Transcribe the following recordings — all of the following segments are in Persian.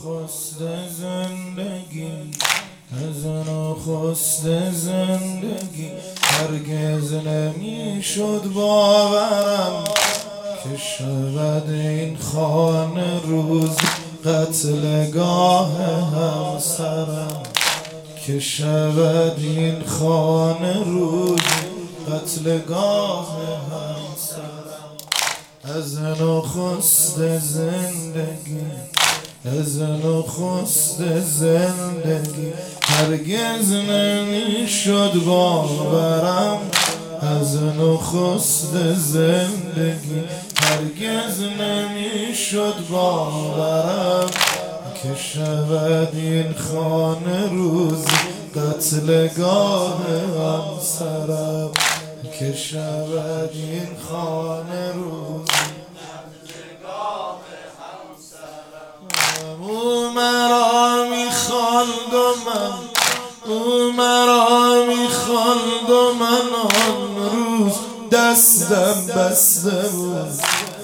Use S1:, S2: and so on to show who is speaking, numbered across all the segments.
S1: نخست زندگی، از نخست زندگی هرگز نمیشد باورم که شود این خانه روز قتلگاه همسرم، که شود این خانه روز قتلگاه همسرم. از نخست زندگی، از نخست زندگی هرگز نمیشد باورم، از نخست زندگی هرگز نمیشد باورم که شود این خانه روز قتلگاه همسرم، که شود این خانه روز قتلگاه همسرم. او مرا میخواند و من، او مرا میخواند و من آن روز دستم بسته بود.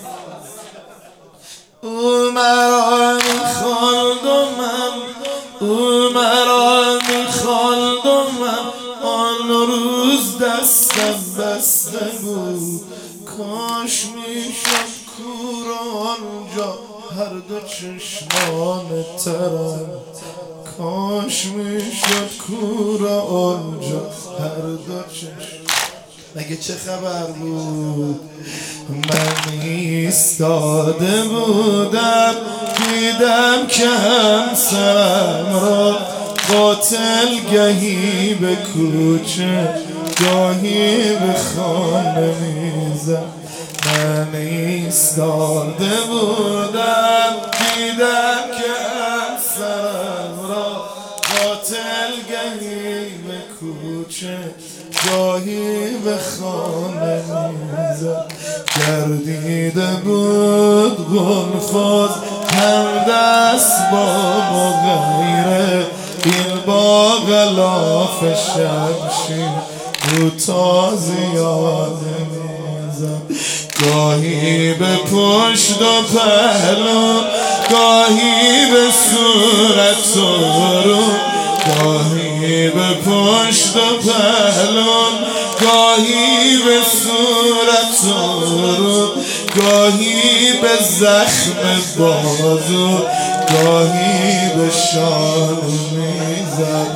S1: او مرا میخواند و من، او مرا میخواند و من آن روز دستم بسته بود. کاش میشد کور آنجا هر دو چشمان ترم، کاش میشد کور آنجا هر دو چشمان. مگه چه خبر بود؟ من ایستاده بودم دیدم که همسرم را قاتل گهی به کوچه گاهی به خانه میزد. من ایستاده بودم دیدم که همسرم را قاتل گهی به کوچه گاهی به خانه میزد. گردیده بود گلفاز هم دست با غیره، این با غلاف شمشیر رو تا زیاده میزد. گاهی به پشت و پهلو، گاهی به صورت و رو، گاهی به پشت و پهلو، گاهی به صورت و رو، گاهی به زخم بازو، گاهی به شانه میزد.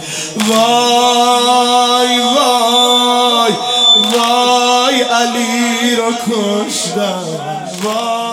S1: وای وای وای علی را کشتم، وای